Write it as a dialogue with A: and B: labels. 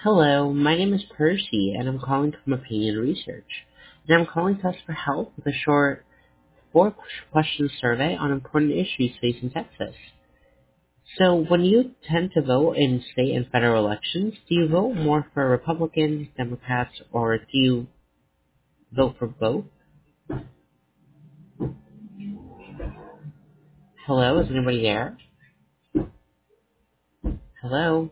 A: Hello, my name is Percy, and I'm calling from Opinion Research. And I'm calling to ask for help with a short four-question survey on important issues facing Texas. So, when you tend to vote in state and federal elections, do you vote more for Republicans, Democrats, or do you vote for both? Hello, is anybody there? Hello?